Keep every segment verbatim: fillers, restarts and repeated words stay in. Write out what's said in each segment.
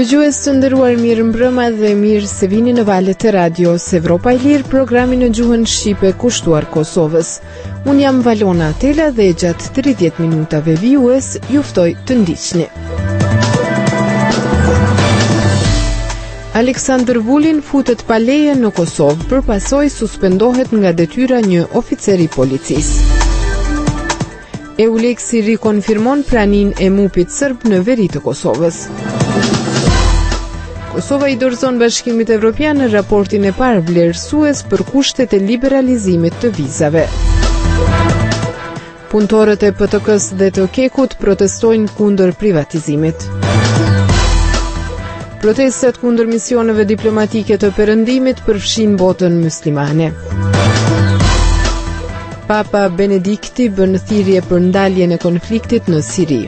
Dëgjues të nderuar, mirë mbrëma dhe mirë se vini në valët e radios Evropa e Lirë, programi në gjuhën shqipe kushtuar Kosovës. Unë jam Valona Atela dhe gjatë tridhjetë minutave vijues ju ftoj të ndiqni. Aleksandr Vulin futet pa leje në Kosovë, përpasoj suspendohet nga detyra një oficer i policisë. Euleksi rikonfirmon praninë e mupit serb në veri të Kosovës. Kosova i dorëzon Bashkimit Evropian në raportin e parë vlerësues për kushtet e liberalizimit të vizave. Punëtorët e P T K-s dhe të Kekut protestojnë kundër privatizimit. Protestat kundër misioneve diplomatike të Perëndimit përfshin botën muslimane. Papa Benedikti bën thirrje për ndaljen e konfliktit në Siri.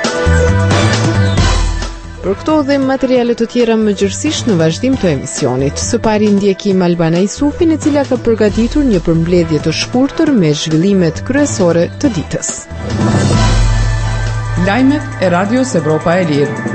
Për këto dhe materiale të tjera më gjërësisht në vazhdim të emisionit. Së pari ndjekim Albana Isufin, e cila ka përgatitur një përmbledhje të shkurtër me zhvillimet kryesore të ditës. Lajmet e Radios Evropa e Lirë.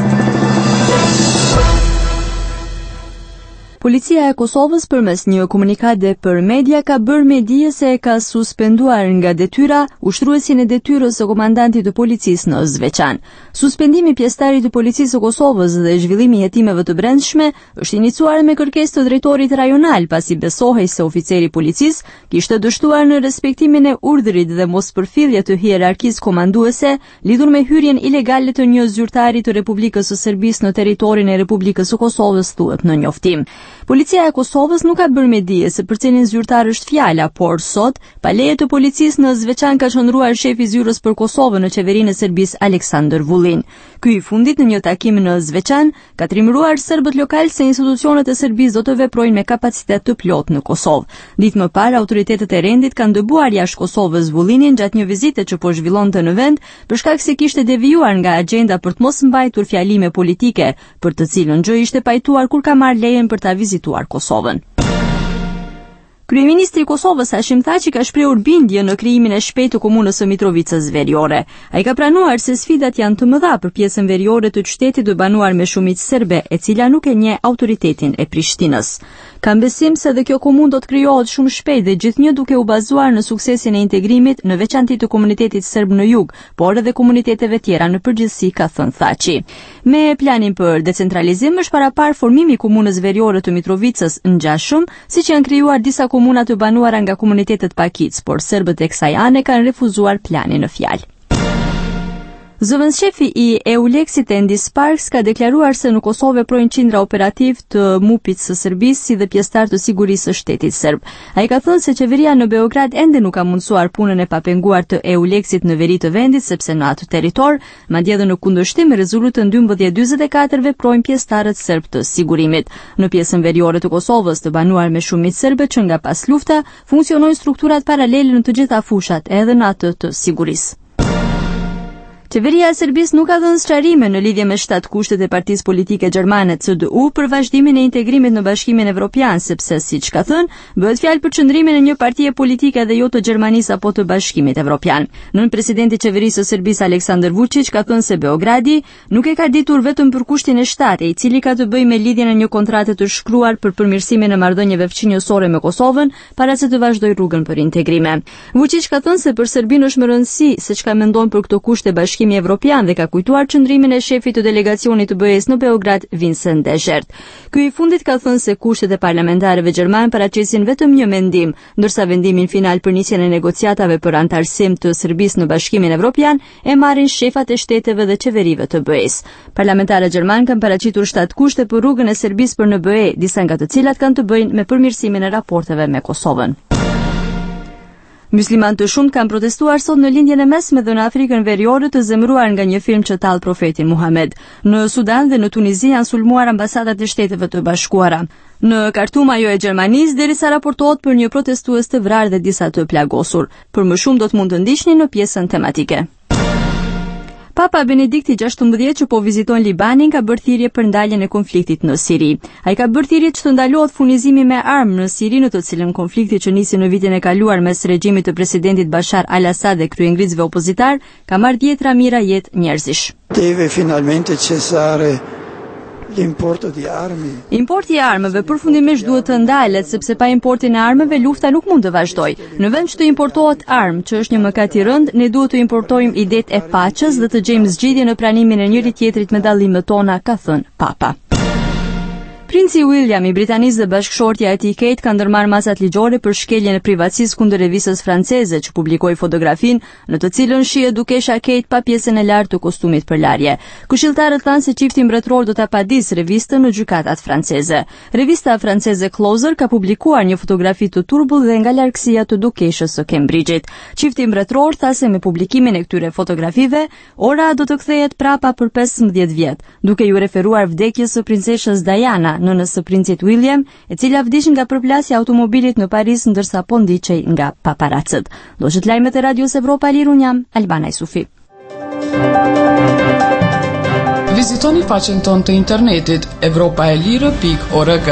Policia e Kosovës përmes një komunikate për media ka bërë me dije se e ka suspenduar nga detyra ushtruesin e detyrës së komandantit të policisë në Zveçan. Suspendimi pjesëtarit të policisë së Kosovës dhe zhvillimi i hetimeve të brendshme është iniciuar me kërkesë të drejtorit rajonal, pasi besohej se oficeri i policisë kishte dështuar në respektimin e urdhrit dhe mospërfillje të hierarkisë komanduese lidhur me hyrjen ilegale të një zyrtari të Republikës së Serbisë në territorin e Republikës së Kosovës, thuhet në njoftim. Policia e Kosovës nuk ka bërë me dije se për cilin zyrtar është fjala, por sot, pa leje të policisë në Zveçan ka qëndruar shefi zyrës për Kosovën në qeverinë e Serbisë Aleksandr Vulin. Ky i fundit në një takim në Zveçan ka trimëruar serbët lokal se institucionet e Serbisë do të veprojnë me kapacitet të plotë në Kosovë. Ditë më parë, autoritetet e rendit kanë dëbuar jashtë Kosovës Vulinin gjatë një vizite që po zhvillonte në vend për shkak se kishte devijuar nga agenda për të mos mbajtur fjalime politike, për të cilën gjë ishte pajtuar kur ka marrë lejen për ta vizituar Kosovën. Kryeministri i Kosovës Hashim Thaçi ka shprehur bindje në krijimin e shpejtë të komunës së Mitrovicës veriore. Ai ka pranuar se sfidat janë të mëdha për pjesën veriore të qytetit të banuar me shumicë serbe, e cila nuk e njeh autoritetin e Prishtinës. Kam besim se dhe kjo komunë do të krijohet shumë shpejt dhe gjithnjë duke u bazuar në suksesin e integrimit, në veçanti të komunitetit serb në jug, por edhe komuniteteve tjera në përgjithësi, ka thënë Thaçi. Me planin për decentralizim është parapar formimi i komunës veriore të Mitrovicës ngjashëm, siç janë krijuar disa komuna të banuara nga komunitetet pakic, por serbët e kësaj ane kanë refuzuar planin në fjalë. Zëvendëshefi i Euleksit Endi Sparks ka deklaruar se në Kosovë veprojnë qindra operativ të mupit së Serbisë si dhe pjesëtar të sigurisë së shtetit serb. Ai ka thënë se qeveria në Beograd ende nuk ka mundsuar punën e papenguar të Euleksit në veri të vendit, sepse në atë territor, madje edhe në kundërshtim me rezolutën dymbëdhjetë dyzet e katër veprojnë pjesëtarët serb të sigurimit. Në pjesën veriore të Kosovës të banuar me shumicë serbe që nga pas lufta funksionojnë strukturat paralele në të gjitha fushat, edhe në atë të sigurisë. Qeveria e Serbisë nuk ka dhënë sqarime në lidhje me shtat kushtet e partisë politike gjermane C D U për vazhdimin e integrimit në Bashkimin Evropian, sepse siç ka thënë, bëhet fjalë për qëndrimin e një partie politike dhe jo të Gjermanisë apo të Bashkimit Evropian. Nën presidenti i qeverisë së Serbisë Aleksandar Vučić ka thënë se Beogradi nuk e ka ditur vetëm për kushtin e shtatë, i cili ka të bëjë me lidhjen e një kontrate të shkruar për përmirësimin e marrëdhënieve fqinjësore me Kosovën, para se të vazhdojë rrugën për integrime. Vučić ka thënë se për Serbinë është më rëndësi se çka mendon për këto kushte Bashkimi Evropian dhe ka kujtuar qëndrimin e shefit të delegacionit të B E S në Beograd, Vincent Deshert. Ky i fundit ka thënë se kushtet e parlamentarëve gjerman paraqesin vetëm një mendim, ndërsa vendimin final për nisjen e negociatave për antarësim të Serbisë në Bashkimin Evropian e marrin shefat e shteteve dhe qeverive të B E S. Parlamentarët gjerman kanë paraqitur shtat kushte për rrugën e Serbisë për në B E, disa nga të cilat kanë të bëjnë me përmirësimin e raporteve me Kosovën. Musliman të shumt kanë protestuar sot në lindjen e mesme dhe në Afrikën veriore të zemëruar nga një film që tall profetin Muhammed. Në Sudan dhe në Tunizi janë sulmuar ambasadat e Shteteve të Bashkuara. Në Khartoum ajo e Gjermanisë, derisa raportohet për një protestues të vrarë dhe disa të plagosur. Për më shumë do të mund të ndiqni në pjesën tematike. Papa Benedikti gjashtëmbëdhjetë që po viziton Libanin ka bërë thirrje për ndaljen e konfliktit në Siri. Ai ka bërë thirrje që të ndalohet furnizimi me armë në Siri, në të cilën konflikti që nisi në vitin e kaluar mes regjimit të presidentit Bashar al-Assad dhe kryengritësve opozitar ka marrë dhjetra mijëra jetë njerëzish. Deve finalmente cessare l'importo di armi. Importi i armëve përfundimisht duhet të ndalet sepse pa importin e armëve lufta nuk mund të vazhdojë. Në vend që të importohet armë, që është një mëkat i rënd, ne duhet të importojmë idetë e paqes dhe të gjejmë zgjidhje në pranimin e njëri tjetrit me dallimet tona, ka thënë Papa. Princi William i Britanisë dhe bashkëshortja e tij Kate kanë ndërmarrë masat ligjore për shkeljen e privatësisë kundër revistës franceze që publikoi fotografinë në të cilën shihet dukesha Kate pa pjesën e lartë të kostumit për larje. Këshilltarët thanë se çifti mbretëror do ta padisë revistën në gjykatat franceze. Revista franceze Closer ka publikuar një fotografi të turbull dhe nga largësia të dukeshës së Cambridge-it. Çifti mbretëror tha se me publikimin e këtyre fotografive, ora do të kthehet prapa për pesëmbëdhjetë vjet, duke ju referuar vdekjes së princeshës Diana, nënës së princit William, e cila vdiq nga përplasja e automobilit në Paris ndërsa po ndiqej nga paparacët. Do të lajmet e Radios Evropa e Lirë, unë jam Albana Isufi. Vizitoni faqen tonë të internetit evropa e lirë pikë org.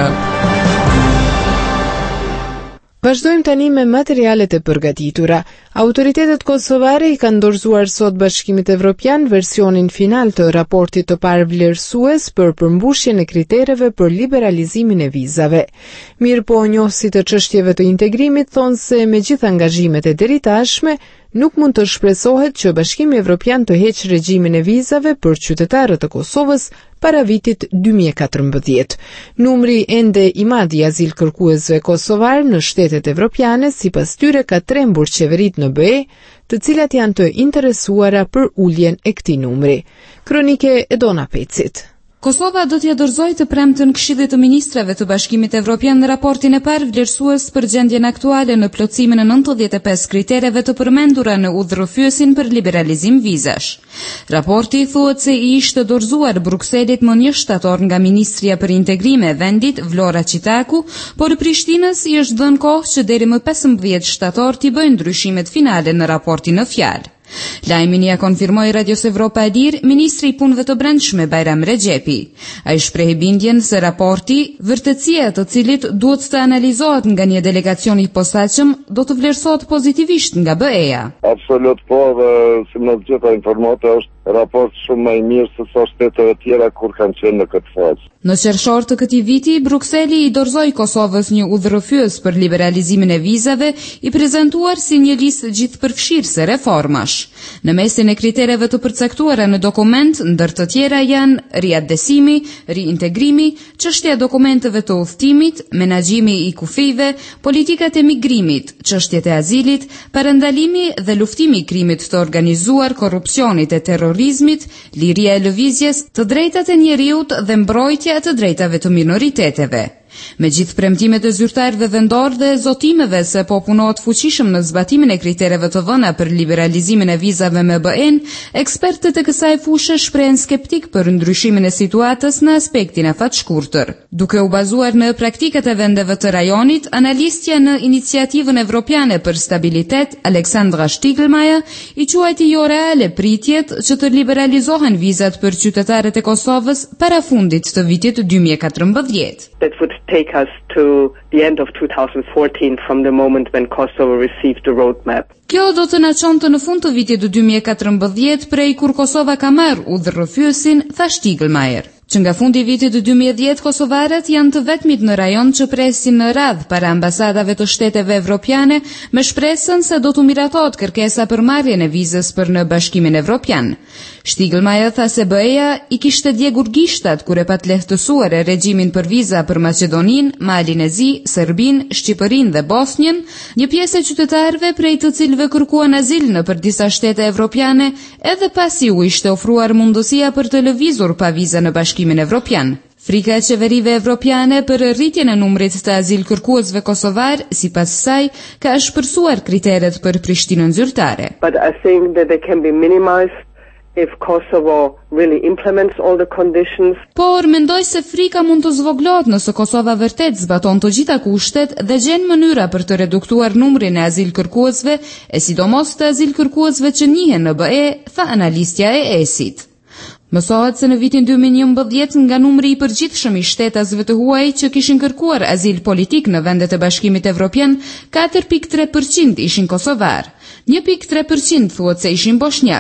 Vazhdojmë tani me materialet e përgatitura. Autoritetet kosovare i kanë dorëzuar sot Bashkimit Evropian versionin final të raportit të parë vlerësues për përmbushjen e kritereve për liberalizimin e vizave. Mirë po njohësit të çështjeve të integrimit thonë se me gjithë angazhimet e deritashme, nuk mund të shpresohet që Bashkimi Evropian të heqë regjimin e vizave për qytetarët e Kosovës para vitit dy mijë e katërmbëdhjetë. Numri ende i madh i azil kërkuesve kosovar në shtetet evropiane sipas tyre ka trembur qeveritë në B E, të cilat janë të interesuara për uljen e këtij numri. Kronike e Dona Pecit. Kosova do t'ja dorëzojë të premtën Këshillit të Ministrave të Bashkimit Evropian në raportin e parë vlerësues për gjendjen aktuale në plotësimin e nëntëdhjetë e pesë kritereve të përmendura në udhërrëfyesin për liberalizim vizash. Raporti thuhet se i ishte dorëzuar Brukselit më një shtator nga Ministria për Integrim e vendit Vlora Qitaku, por Prishtinës i është dhënë kohë që deri më pesëmbëdhjetë shtator t'i bëjë ndryshimet finale në raportin në fjalë. Lajmin ja konfirmoi Radios Evropa e Lirë Ministri i Punëve të Brendshme Bajram Rexhepi. Ai shprehi bindjen se raporti, vërtetësia të cilit duhet të analizohet nga një delegacion i posaçëm, do të vlerësohet pozitivisht nga B E-ja. Absolut po, dhe si më gjitha informata është raport shumë më i mirë se sa shteteve tjera kur kanë qenë në këtë fazë. Në qershor të këtij viti, Brukseli i dorëzoi Kosovës një udhërrëfyes për liberalizimin e vizave, i prezantuar si një listë gjithëpërfshirëse reformash. Në mesin e kritereve të përcaktuara në dokument, ndër të tjera janë riadesimi, riintegrimi, çështja e dokumenteve të udhëtimit, menaxhimi i kufive, politikat e migrimit, çështjet e azilit, parandalimi dhe luftimi i krimit të organizuar, korrupsionit e terrorizmit, liria e lëvizjes, të drejtat e njeriut dhe mbrojtja të drejtave të minoriteteve. Me gjithë premtimet e zyrtarëve vendor dhe zotimeve se po punohet fuqishëm në zbatimin e kritereve të dhëna për liberalizimin e vizave me B E-n, ekspertët e kësaj fushë shprehen skeptik për ndryshimin e situatës në aspektin afatshkurtër. Duke u bazuar në praktikat e vendeve të rajonit, analistja në Iniciativën Evropiane për Stabilitet, Aleksandra Shtiglmaja, i quajti jo reale pritjet që të liberalizohen vizat për qytetarët e Kosovës para fundit të vitit dy mijë e katërmbëdhjetë. That would take us to the end of two thousand fourteen from the moment when Kosovo received the roadmap. Kjo do të na çonte në fund të vitit dy mijë e katërmbëdhjetë, prej kur Kosova ka marrë udhërrëfyesin, tha Shtiglmajer. Që nga fundi i vitit dy mijë e dhjetë kosovarët janë të vetmit në rajon që presin në radhë para ambasadave të shteteve evropiane me shpresën se do të miratohet kërkesa për marrjen e vizës për në Bashkimin Evropian. Shtiglmaja tha se B E-ja i kishte djegur gishtat kur e pat lehtësuar e regjimin për viza për Maqedoninë, Malin e Zi, Serbinë, Shqipërinë dhe Bosnjën, një pjesë e qytetarëve prej të cilëve kërkuan azil në për disa shtete evropiane, edhe pasi u ishte ofruar mundësia për të lëvizur pa viza në Bashkimin Evropian. Frika e qeverive evropiane për rritjen e numrit të azil kërkuesve kosovar, sipas saj, ka shpërsuar kriteret për Prishtinën zyrtare. But I think that they can be minimized if Kosovo really implements all the conditions. Por mendoj se frika mund të zvoglohet nëse Kosova vërtet zbaton të gjitha kushtet dhe gjen mënyra për të reduktuar numrin e azil kërkuesve, e sidomos të azil kërkuesve që njihen në B E, tha analistja e E-sit. Mësohet se në vitin dy mijë e njëmbëdhjetë nga numri i përgjithshëm i shtetasve të huaj që kishin kërkuar azil politik në vendet e Bashkimit Evropian, katër pikë tre përqind ishin kosovar. një pikë tre përqind thuhet se ishin bosnjak.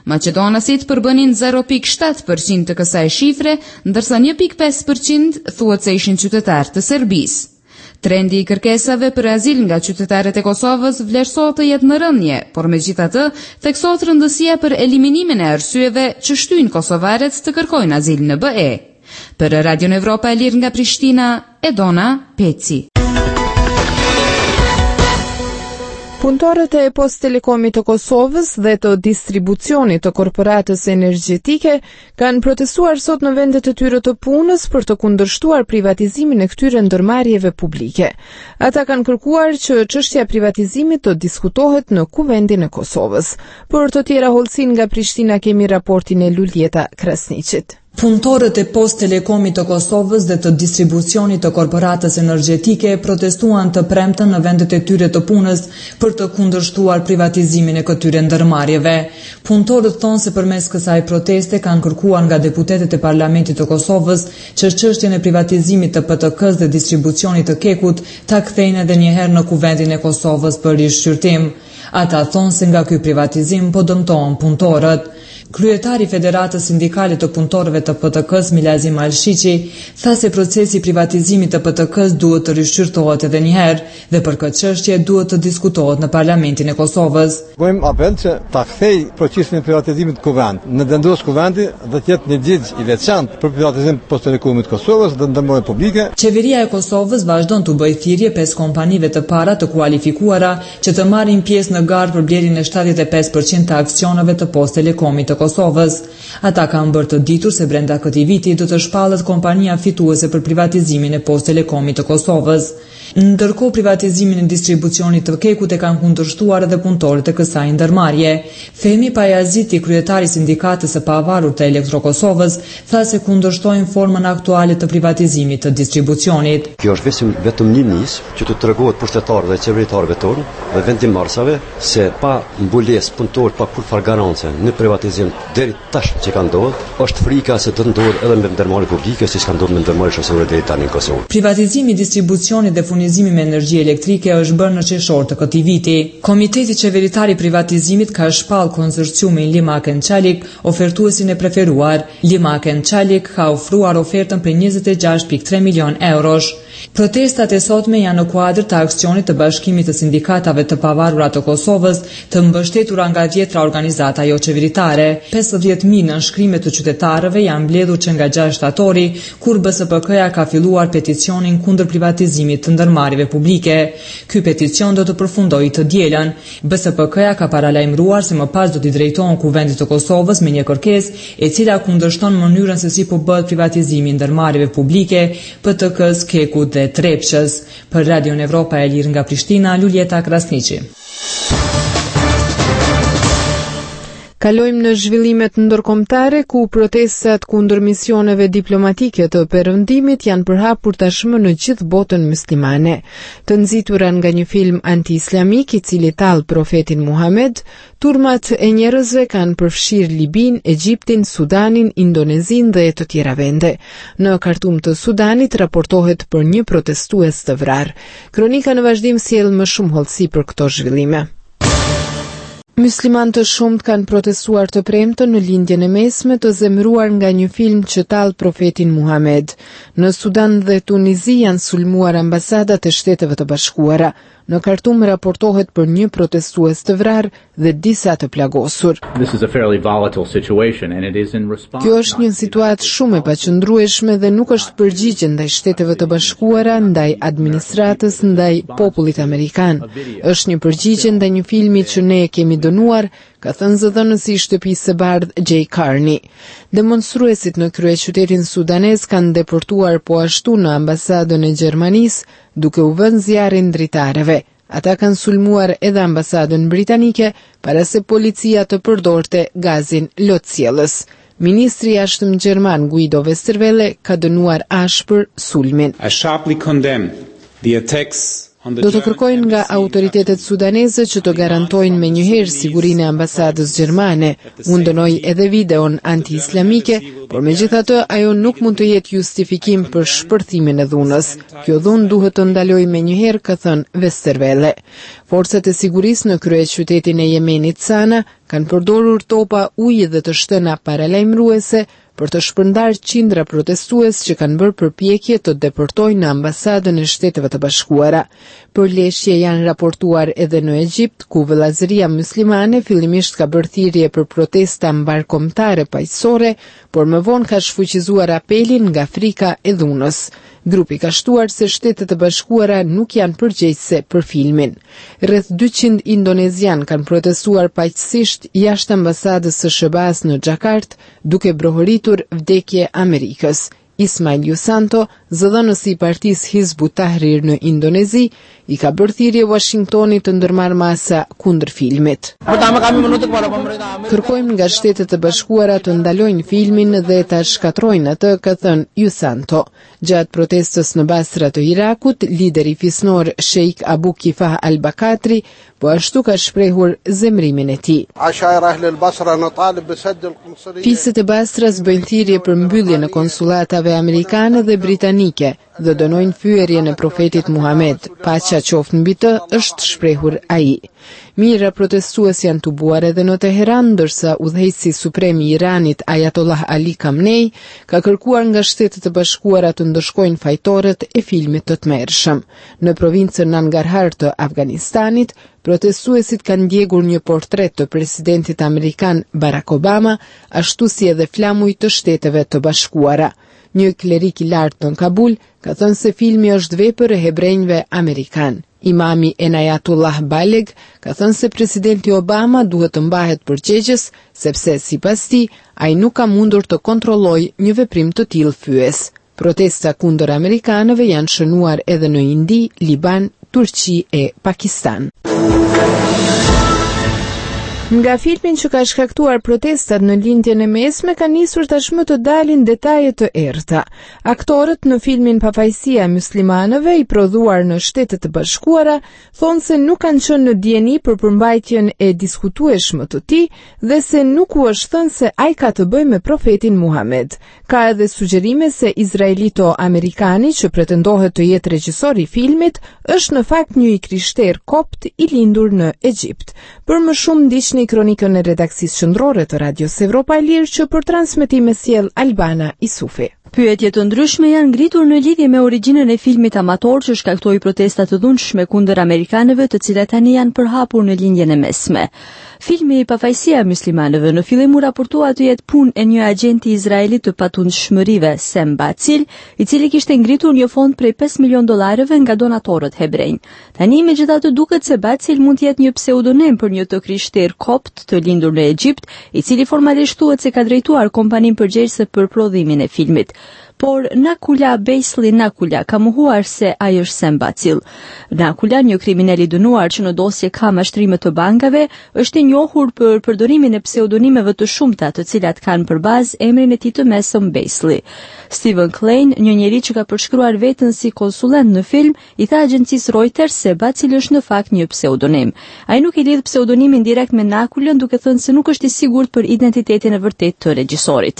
Maqedonasit përbënin zero pikë shtat përqind të kësaj shifre, ndërsa një pikë pesë përqind thuhet se ishin qytetarë të Serbisë. Trendi i kërkesave për azil nga qytetarët e Kosovës vlerësohet të jetë në rënje, por megjithatë theksohet rëndësia për eliminimin e arsyeve që shtyjnë kosovarët të kërkojnë azil në B E. Për Radio Evropa e Lirë nga Prishtina, Edona Peci. Punëtorët e Post Telekomit të Kosovës dhe të distribucionit të korporatës energjetike kanë protestuar sot në vendet e tyre të punës për të kundërshtuar privatizimin e këtyre ndërmarrjeve publike. Ata kanë kërkuar që çështja e privatizimit të diskutohet në Kuvendin e Kosovës. Për të tjera hollësi nga Prishtina kemi raportin e Luljeta Krasniqit. Punëtorët e Post Telekomit të Kosovës dhe të distribucionit të korporatës energjetike protestuan të premten në vendet e tyre të punës për të kundërshtuar privatizimin e këtyre ndërmarrjeve. Punëtorët thonë se përmes kësaj proteste kanë kërkuar nga deputetët e Parlamentit të Kosovës që çështjen e privatizimit të P T K-s dhe distribucionit të Kekut ta kthejnë edhe një herë në Kuvendin e Kosovës për rishqyrtim. Ata thonë se nga ky privatizim po dëmtohen punëtorët. Kryetari i Federatës Sindikale të Punëtorëve të P T K-s Milazim Alshiqi tha se procesi i privatizimit të P T K-s duhet të rishqyrtohet edhe një herë dhe për këtë çështje duhet të diskutohet në Parlamentin e Kosovës. Bëjmë apel që ta kthej procesin e privatizimit kuvend. Në vendos kuvendi dhe të jetë një ligj i veçantë për privatizim Post Telekomit të Kosovës dhe ndërmarrje publike. Qeveria e Kosovës vazhdon të bëjë thirrje pesë kompanive të para të kualifikuara që të marrin pjesë në garë për blerjen e shtatëdhjetë e pesë përqind të aksioneve të Post Telekomit të Kosovës. Ata kanë bërë të ditur se brenda këtij viti do të shpallet kompania fituese për privatizimin e Post Telekomit të Kosovës. Ndërkohë privatizimin e distribucionit të Kekut e kanë kundërshtuar edhe punëtorët e kësaj ndërmarrje. Fehmi Pajaziti, kryetari i sindikatës së pavarur të Elektro Kosovës, tha se kundërshtojnë formën aktuale të privatizimit të distribucionit. Kjo është vetëm vetëm një nis që të tregohet pushtetarëve dhe qeveritarëve tonë dhe vendimarrësave se pa mbulesë punëtorët pa kurfar garancë në privatizim deri tash që ka ndodhur, është frika se do të ndodhë edhe me ndërmarrje publike siç ka ndodhur me ndërmarrje shoqërore deri tani në Kosovë. Privatizimi i distribucionit dhe furnizimi me energji elektrike është bërë në qershor të këtij viti. Komiteti qeveritar i privatizimit ka shpall konsorciumin Limaken Çalik, ofertuesin e preferuar. Limaken Çalik ka ofruar ofertën për njëzet e gjashtë pikë tre milion eurosh. Protestat e sotme janë në kuadër të aksionit të Bashkimit të Sindikatave të Pavarura të Kosovës, të mbështetura nga dhjetra organizata jo qeveritare. pesëdhjetë mijë nënshkrime të qytetarëve janë mbledhur që nga gjashtë shtatori, kur B S P K-ja ka filluar peticionin kundër privatizimit të ndërmarrjeve publike. Ky peticion do të përfundojë të dielën. B S P K-ja ka paralajmëruar se më pas do t'i drejtohen Kuvendit të Kosovës me një kërkesë e cila kundërshton mënyrën se si po bëhet privatizimi i ndërmarrjeve publike, P T K-s, Kekut dhe Trepçës. Për Radio Evropa e Lirë nga Prishtina, Luljeta Krasniqi. Kalojmë në zhvillimet ndërkombëtare ku protestat kundër misioneve diplomatike të perëndimit janë përhapur tashmë në gjithë botën muslimane. Të nxitura nga një film anti-islamik i cili tall profetin Muhammed, turmat e njerëzve kanë përfshirë Libin, Egjiptin, Sudanin, Indonezin dhe të tjera vende. Në Kartum të Sudanit raportohet për një protestues të vrarë. Kronika në vazhdim sjell më shumë hollësi për këto zhvillime. Musliman të shumt kanë protestuar të premtën në lindjen e mesme të zemëruar nga një film që tall profetin Muhammed. Në Sudan dhe Tunizi janë sulmuar ambasadat e Shteteve të Bashkuara. Në Kartum raportohet për një protestues të vrarë dhe disa të plagosur. Kjo është një situatë shumë e paqëndrueshme dhe nuk është përgjigje ndaj Shteteve të Bashkuara, ndaj administratës, ndaj popullit amerikan. Është një përgjigje ndaj një filmi që ne e kemi dënuar, ka thënë zëdhënësi i shtëpisë së bardhë Jay Carney. Demonstruesit në kryeqytetin sudanez kanë deportuar po ashtu në ambasadën e Gjermanisë, duke u vënë zjarrin dritarëve. Ata kanë sulmuar edhe ambasadën britanike para se policia të përdorte gazin lotësjellës. Ministri i jashtëm gjerman Guido Westerwelle ka dënuar ashpër sulmin. I sharply condemn the attacks. Do të kërkojnë nga autoritetet sudaneze që të garantojnë me njëherë sigurinë e ambasadës gjermane. Unë dënoj edhe videon anti-islamike, por megjithatë ajo nuk mund të jetë justifikim për shpërthimin e dhunës. Kjo dhunë duhet të ndalojë me njëherë, ka thënë Westerwelle. Forcat e sigurisë në kryeqytetin e Yemenit Sana kanë përdorur topa ujë dhe të shtëna paralajmëruese për të shpërndarë qindra protestues që kanë bërë përpjekje të deportojnë në ambasadën e Shteteve të Bashkuara. Përleshje janë raportuar edhe në Egjipt, ku vëllazëria muslimane fillimisht ka bërë thirrje për protesta mbarkombëtare paqësore, por më vonë ka shfuqizuar apelin nga frika e dhunës. Grupi ka shtuar se Shtetet e Bashkuara nuk janë përgjegjëse për filmin. Rreth dyqind indonezian kanë protestuar paqësisht jashtë ambasadës së S B A-s në Xhakartë, duke brohëritur vdekje Amerikës. Ismail Yusanto, zëdhënësi i partisë Hizbut Tahrir në Indonezi, i ka bërë thirrje Washingtonit të ndërmarrë masa kundër filmit. Kërkojmë nga Shtetet e Bashkuara të ndalojnë filmin dhe ta shkatrojnë atë, ka thënë Yusanto. Gjatë protestës në Basra të Irakut, lideri fisnor Sheikh Abu Kifah al-Bakatri po ashtu ka shprehur zemrimin e tij. Fisët e Basras bëjnë thirrje për mbyllje në konsulatave amerikane dhe britanike dhe dënojnë fyerjen e profetit Muhammed, paqja qoftë mbi të, është shprehur ai. Mijëra protestues janë tubuar edhe në Teheran, ndërsa udhëheqësi suprem i Iranit Ayatollah Ali Khamenei ka kërkuar nga Shtetet e Bashkuara të ndëshkojnë fajtorët e filmit të tmerrshëm. Në provincën Nangarhar të Afganistanit, protestuesit kanë ndjekur një portret të presidentit amerikan Barack Obama, ashtu si edhe flamuj të Shteteve të Bashkuara. Një klerik i lartë në Kabul ka thënë se filmi është vepër e hebrejve amerikan. Imami Enayatullah Baleg ka thënë se presidenti Obama duhet të mbahet përgjegjës, sepse sipas tij ai nuk ka mundur të kontrollojë një veprim të tillë fyes. Protesta kundër amerikanëve janë shënuar edhe në Indi, Liban, Turqi e Pakistan. Nga filmin që ka shkaktuar protestat në lindjen e mesme, ka nisur tashmë të dalin detaje të errta. Aktorët në filmin Pafajësia e muslimanëve, i prodhuar në Shtetet e Bashkuara, thonë se nuk kanë qenë në dieni për përmbajtjen e diskutueshme të tij dhe se nuk u është thënë se ai ka të bëjë me profetin Muhammed. Ka edhe sugjerime se izraelito-amerikani, që pretendohet të jetë regjisor i filmit, është në fakt një i krishter kopt i lindur në Egjipt. Për më shumë ndiqni kronikën e redaksisë qendrore të Radios Evropa e Lirë, që për transmetim e sjell Albana Isufi. Pyetje të ndryshme janë ngritur në lidhje me origjinën e filmit amator që shkaktoi protesta të dhunshme kundër amerikanëve, të cilat tani janë përhapur në lindjen e mesme. Filmi Pafajësia e muslimanëve në fillim u raportua të jetë punë e një agjenti izraelit të patundshmërive, Sem Bacil, i cili kishte ngritur një fond prej pesë milion dollarëve nga donatorët hebrej. Tani megjithatë duket se Bacil mund të jetë një pseudonim për një të krishter kopt të lindur në Egjipt, i cili formalisht thuhet se ka drejtuar kompaninë përgjegjëse për prodhimin e filmit. Por Nakula Beisli Nakula ka mohuar se ai është Sem Bacil. Nakula, një kriminal i dënuar që në dosje ka mashtrime të bankave, është i njohur për përdorimin e pseudonimeve të shumta, të cilat kanë për bazë emrin e tij të mesëm Beisli. Stephen Klein, një njeri që ka përshkruar veten si konsulent në film, i tha agjencisë Reuters se Bacil është në fakt një pseudonim. Ai nuk i lidh pseudonimin direkt me Nakulën, duke thënë se nuk është i sigurt për identitetin e vërtetë të regjisorit.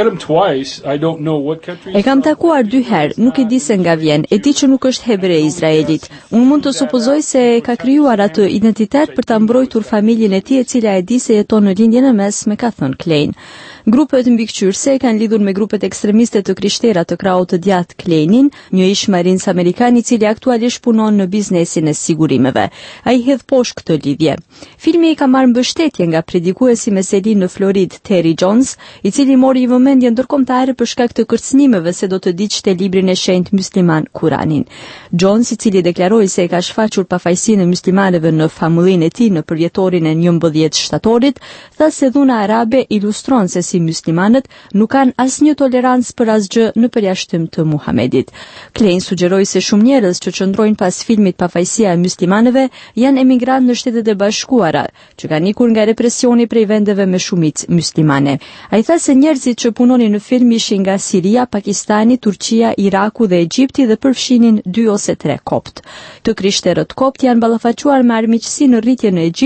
E kam takuar dy herë, nuk e di se nga vjen, e di që nuk është hebre i Izraelit. Unë mund të supozoj se ka krijuar atë identitet për ta mbrojtur familjen e tij, e cila e di se jeton në lindjen e mesme, ka thënë Klein. Grupet mbikëqyrëse kanë lidhur me grupet ekstremiste të krishtera të krahut të djathtë Kleinin, një ish marins amerikan i cili aktualisht punon në biznesin e sigurimeve. Ai hedh poshtë këtë lidhje. Filmi ka marrë mbështetje nga predikuesi meselin në Florid Terry Jones, i cili mori vëmendje ndërkombëtare për shkak të kërcënimeve se do të diçte librin e shenjtë musliman Kuranin. Jones, i cili deklaroi se e ka shfaqur pafajësinë e muslimanëve në famullinë e tij në përjetorin e njëmbëdhjetë shtatorit, tha se dhuna arabe ilustron se si muslimanët nuk kanë asnjë tolerancë për asgjë në përjashtim të Muhamedit. Klein sugjeroi se shumë njerëz që qëndrojnë pas filmit Pafajësia e muslimanëve janë emigrantë në Shtetet e Bashkuara, që kanë ikur nga represioni prej vendeve me shumicë muslimane. Ai tha se njerëzit që punonin në film ishin nga Siria, Pakistani, Turqia, Iraku dhe Egjipti dhe përfshinin dy ose tre kopt. Të krishterët kopt janë ballafaquar me armiqësi në rritje në Egjipt,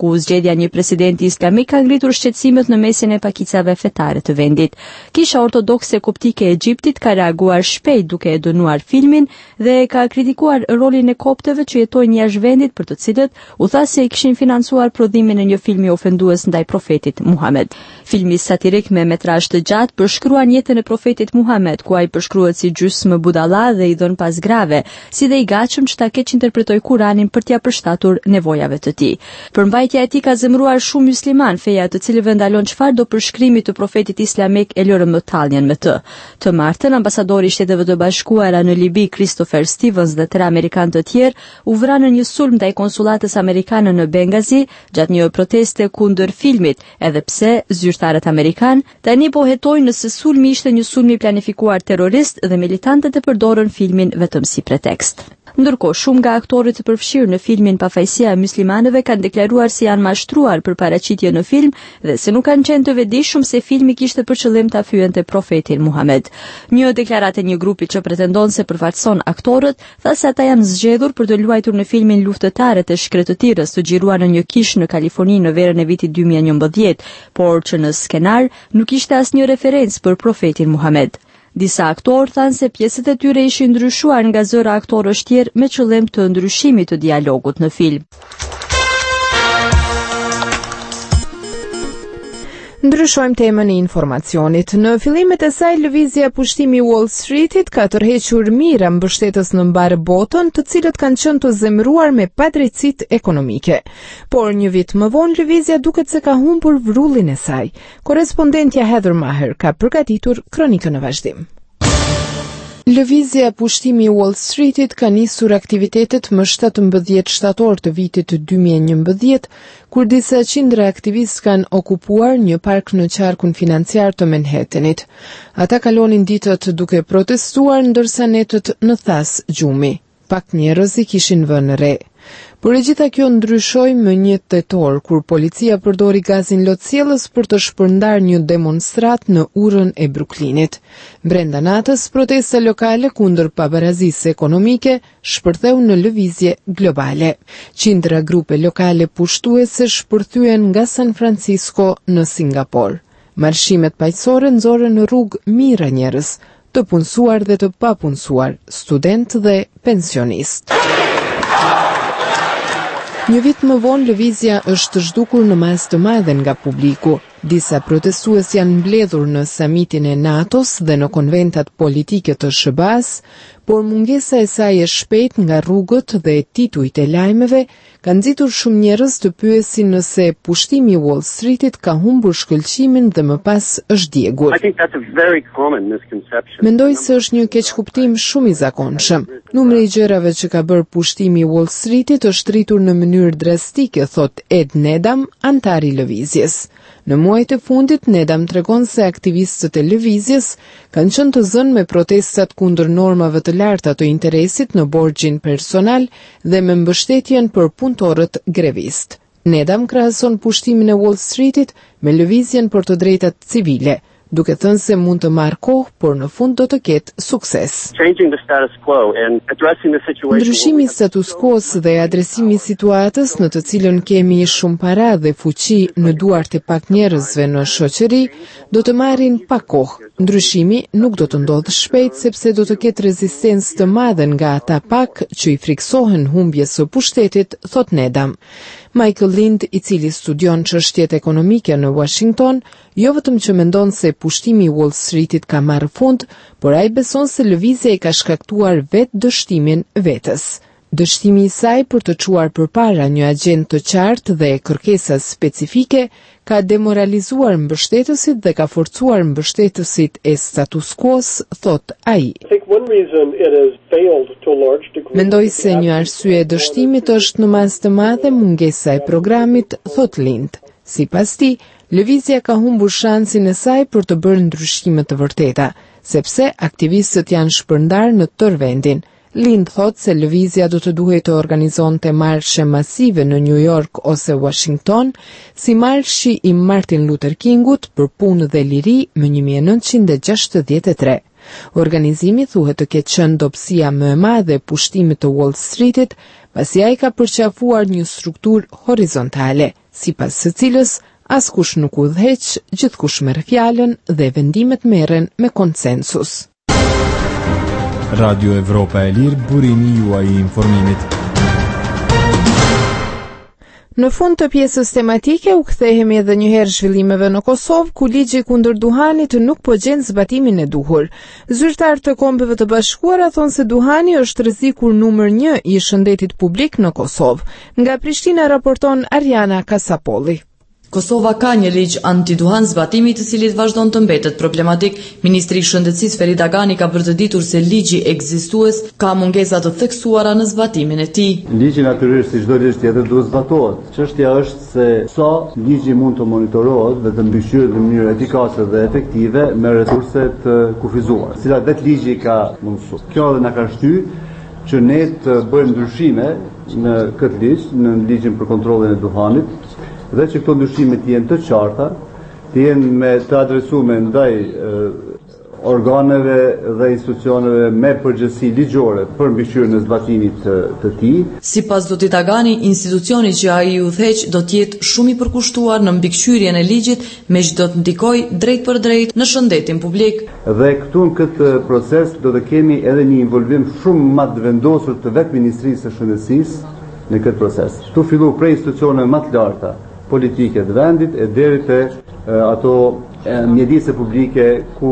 ku zgjedhja një presidenti islamik ka ngritur shqetësimet në mesin e pakicave fetare të vendit. Kisha ortodokse koptike e Egjiptit ka reaguar shpejt duke e dënuar filmin dhe ka kritikuar rolin e koptëve që jetojnë jashtë vendit, për të cilët u tha se i kishin financuar prodhimin e një filmi ofendues ndaj profetit Muhammed. Filmi satirik me metrazh të gjatë përshkruan jetën e profetit Muhammed, ku ai përshkruhet si gjysmë budalla dhe i dhën pas grave, si dhe i gatshëm që ta keq interpretoj Kuranin për t'ia përshtatur nevojave të tij. Përmbajtja e tij ka zemëruar shumë musliman, feja të cilëve ndalon çfarë do përshkrimi të profetit islamik e lërën më talljen me të. Të martën, ambasadori i Shteteve të Bashkuara në Libi, Christopher Stevens dhe tre amerikanë të tjerë u vranë në një sulm ndaj konsullatës amerikane në Bengazi gjatë një proteste kundër filmit, edhe pse zyrtarët amerikan tani po hetojnë nëse sulmi ishte një sulm i planifikuar terrorist dhe militantët e përdorën filmin vetëm si pretekst. Ndërkohë, shumë nga aktorët e përfshirë në filmin Pafajësia e muslimanëve kanë deklaruar se janë mashtruar për paraqitje në film dhe se nuk kanë qenë të vetëdijshëm se filmi kishte për qëllim ta fyente profetin Muhammed. Një deklaratë e një grupi që pretendon se përfaqëson aktorët tha se ata janë zgjedhur për të luajtur në filmin Luftëtarët e Shkretëtirës, të xhiruar në një kish në Kaliforni në verën e vitit dy mijë e njëmbëdhjetë, por që në skenar nuk ishte asnjë referencë për profetin Muhammed. Disa aktorë thanë se pjesët e tyre ishin ndryshuar nga zëra aktorësh tjerë me qëllim të ndryshimit të dialogut në film. Ndryshojmë temën e informacionit. Në fillimet e saj, lëvizja pushtimi Wall Streetit ka tërhequr mira mbështetës në mbarë botën, të cilët kanë qenë të zemëruar me padrejtësitë ekonomike. Por një vit më vonë, lëvizja duket se ka humbur vrullin e saj. Korespondentja Heather Maher ka përgatitur kronikën në vazhdim. Lëvizja pushtimi Wall Streetit ka nisur aktivitetet më shtatëmbëdhjetë shtator të vitit dy mijë e njëmbëdhjetë, kur disa qindra aktivistë kanë okupuar një park në qarkun financiar të Manhattanit. Ata kalonin ditët duke protestuar ndërsa netët në thas gjumi. Pak njerëz i kishin vënë re. Por e gjitha kjo ndryshoi më një tetor, kur policia përdori gazin lotësielës për të shpërndar një demonstrat në urën e Brooklynit. Brenda natës, protesta lokale kundër pabarazisë ekonomike shpërtheu në lëvizje globale. Qindra grupe lokale pushtuese shpërthyen nga San Francisco në Singapur. Marshimet paqësore nxorën në rrugë mijëra njerëz, të punësuar dhe të papunësuar, student dhe pensionist. Një vit më vonë, lëvizja është zhdukur në masë të madhe nga publiku. Disa protestues janë mbledhur në samitin e NATO-s dhe në konventat politike të S B A-s, por mungesa e saj e shpejt nga rrugët dhe titujt e lajmeve ka nxitur shumë njerëz të pyesin nëse pushtimi i Wall Streetit ka humbur shkëlqimin dhe më pas është djegur. Mendoj se është një keqkuptim shumë i zakonshëm. Numri i gjërave që ka bërë pushtimi i Wall Streetit është rritur në mënyrë drastike, thot Ed Nedam, antar i lëvizjes. Në muajt e fundit, Nedam tregon se aktivistët e lëvizjes kanë qenë të zënë me protestat kundër normave të larta të interesit në borxhin personal dhe me mbështetjen për punëtorët grevist. Nedam krahason pushtimin e Wall Streetit me lëvizjen për të drejtat civile, duke thënë se mund të marrë kohë, por në fund do të ketë sukses. Ndryshimi i status quo-s dhe adresimi i situatës në të cilën kemi shumë para dhe fuqi në duart e pak njerëzve në shoqëri do të marrin pak kohë. Ndryshimi nuk do të ndodhë shpejt sepse do të ketë rezistencë të madhe nga ata pak që i friksohen humbjes së pushtetit, thot Nedam. Michael Lind, i cili studion çështjet ekonomike në Washington, jo vetëm që mendon se pushtimi i Wall Streetit ka marrë fund, por ai beson se lëvizja i ka shkaktuar vetë dështimin vetes. Dështimi i saj për të çuar përpara një agjend të qartë dhe kërkesa specifike ka demoralizuar mbështetësit dhe ka forcuar mbështetësit e status quo-s, thot ai. Mendoj se një arsye e dështimit është në masë të madhe mungesa e programit, thot Lind. Sipas tij, lëvizja ka humbur shansin e saj për të bërë ndryshime të vërteta, sepse aktivistët janë shpërndar në tërë vendin. Lind thot se lëvizja do të duhej të organizonte marshe masive në New York ose Washington, si marshi i Martin Luther Kingut për punë dhe liri më një mijë e nëntëqind e gjashtëdhjetë e tre. Organizimi thuhet të ketë qenë dobësia më e madhe e pushtimit të Wall Streetit pasi ai ka përqafuar një strukturë horizontale, sipas së cilës askush nuk udhëheq, gjithkush merr fjalën dhe vendimet merren me konsensus. Radio Evropa e Lirë, burimi juaj i informimit. Në fund të pjesës tematike u kthehemi edhe një herë zhvillimeve në Kosovë, ku ligji kundër duhanit nuk po gjen zbatimin e duhur. Zyrtarët të Kombeve të Bashkuara thonë se duhani është rreziku numër një i shëndetit publik në Kosovë. Nga Prishtina raporton Ariana Kasapolli. Kosova ka një ligj antiduhan, zbatimi i të cilit vazhdon të mbetet problematik. Ministri i Shëndetësisë Ferit Agani ka bërë të ditur se ligji ekzistues ka mungesa të theksuara në zbatimin e tij. Ligji natyrisht si çdo ligj tjetër duhet zbatohet. Çështja është se sa ligji mund të monitorohet dhe të mbikëqyrët në mënyrë efikase dhe efektive me resurse të kufizuar, cilat vetë ligji ka mundësuar. Kjo edhe na ka shtyr që ne të bëjmë ndryshime në këtë ligj, në ligjin për kontrollin e duhanit, dhe që këto ndryshime të jenë të qarta, të jenë me të adresuar ndaj e, organeve dhe institucioneve me përgjegjësi ligjore për mbikëqyrjen e zbatimit të, të tij. Sipas zotit Agani, institucioni që ai udhëheq do të jetë shumë i përkushtuar në mbikëqyrjen e ligjit, me që do të ndikojë drejt për drejt në shëndetin publik. Dhe këtu në këtë proces do të kemi edhe një involvim shumë më të vendosur të vetë Ministrisë së Shëndetësisë në këtë proces. Tu fillu prej institucioneve më të larta politike të vendit e deri te ato e, mjedise publike ku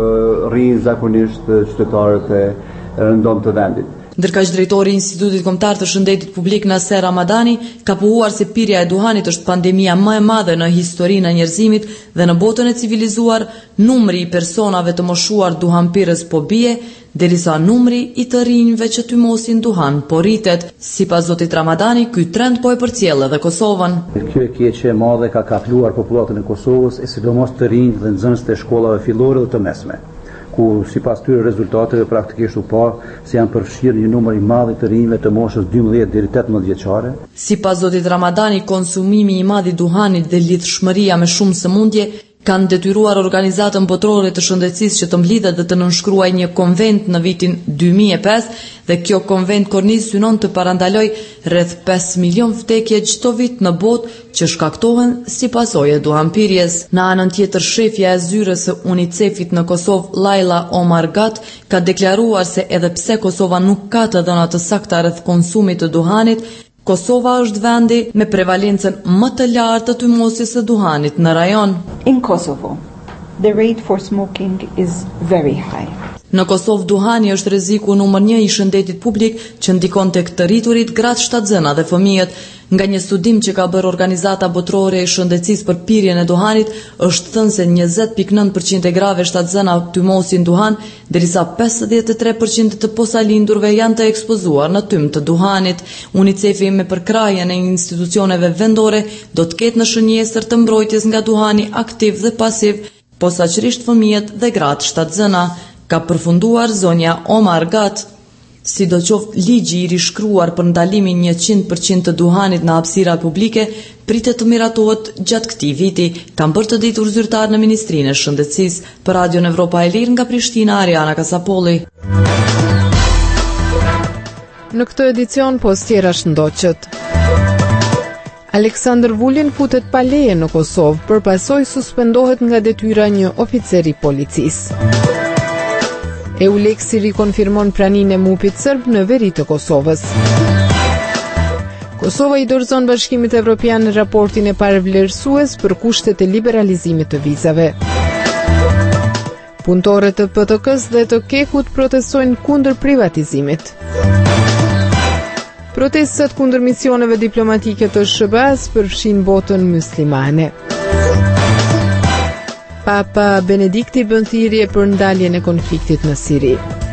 rrinë zakonisht qytetarët e rëndom të vendit. Ndërkaq drejtori i Institutit Kombëtar të Shëndetit Publik Naser Ramadani ka pohuar se pirja e duhanit është pandemia më e madhe në historinë e njerëzimit dhe në botën e civilizuar numri i personave të moshuar duhanpirës po bie, derisa numri i të rinjve që tymosin duhan po rritet. Sipas zotit Ramadani, ky trend po e përcjell edhe Kosovën. Kjo e keqe e madhe ka kapluar popullatën e Kosovës, e sidomos të rinj dhe nxënësit e shkollave fillore dhe të mesme, ku sipas tyre rezultateve praktikisht u pa se janë përfshirë një numër i madh të rinjve të moshës dymbëdhjetë deri tetëmbëdhjetë vjeçare. Sipas zotit Ramadani, konsumimi i madh i duhanit dhe lidhshmëria me shumë sëmundje kanë detyruar organizatën botërore të shëndetësisë që të mblidhet dhe të nënshkruaj një konvent në vitin dy mijë e pesë, dhe kjo konvent kornizë synon të parandaloj rreth pesë milion vdekje çdo vit në botë që shkaktohen si pasojë e duhanpirjes. Në anën tjetër, shefja e zyrës së UNICEF-it në Kosovë, Laila Omar Gat, ka deklaruar se edhe pse Kosova nuk ka të dhëna të sakta rreth konsumit të duhanit, Kosova është vendi me prevalencën më të lartë të tymosjes së duhanit në rajon. In Kosovo, the rate for smoking is very high. Në Kosovë duhani është rreziku numër një i shëndetit publik që ndikon tek të rriturit, gratë shtatzëna dhe fëmijët. Nga një studim që ka bërë Organizata Botërore e Shëndetësisë për pirjen e duhanit, është thënë se njëzet pikë nëntë përqind e grave shtatzëna tymosin duhan, derisa pesëdhjetë e tre përqind të posalindurve janë të ekspozuar në tym të duhanit. UNICEF-i me përkrahjen e institucioneve vendore do të ketë në shënjesër të mbrojtjes nga duhani aktiv dhe pasiv, posaçërisht fëmijët dhe gratë shtatzëna, ka përfunduar zonja Omar Gat. Sidoqoftë, ligji i rishkruar për ndalimin njëqind përqind të duhanit në hapësirat publike pritet të miratohet gjatë këtij viti, kanë bërë të ditur zyrtar në Ministrinë e Shëndetësisë. Për Radion Evropa e Lirë nga Prishtina, Ariana Kasapolli. Në këtë edicion postjera shëndoqët. Aleksandr Vulin futet pa leje në Kosovë, përpasoj suspendohet nga detyra një oficer i policisë. Euleksi rikonfirmon praninë e mupit serb në veri të Kosovës. Kosova i dorëzon Bashkimit Evropian raportin e parë vlerësues për kushtet e liberalizimit të vizave. Punëtorët të P T K-s dhe të Kekut protestojnë kundër privatizimit. Protestat kundër misioneve diplomatike të S B A-s përfshin botën muslimane. Papa Benedikti bën thirrje për ndaljen e konfliktit në Siri.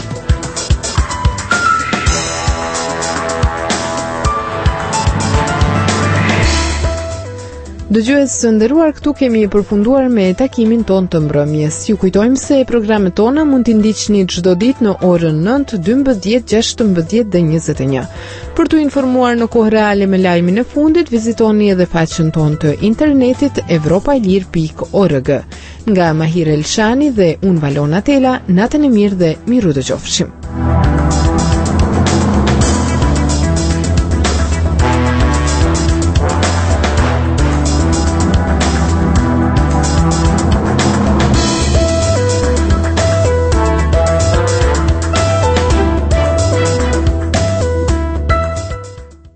Dëgjues të nderuar, këtu kemi përfunduar me takimin ton të mbrëmjes. Ju kujtojmë se programet tona mund t'i ndiqni çdo ditë në orën nëntë, dymbëdhjetë, gjashtëmbëdhjetë dhe njëzet e një. Për t'u informuar në kohë reale me lajmin e fundit, vizitoni edhe faqen tonë të internetit evropailir pikë org. Nga Mahir Elshani dhe unë Valona Tela, natën e mirë dhe miru dëgjofshim.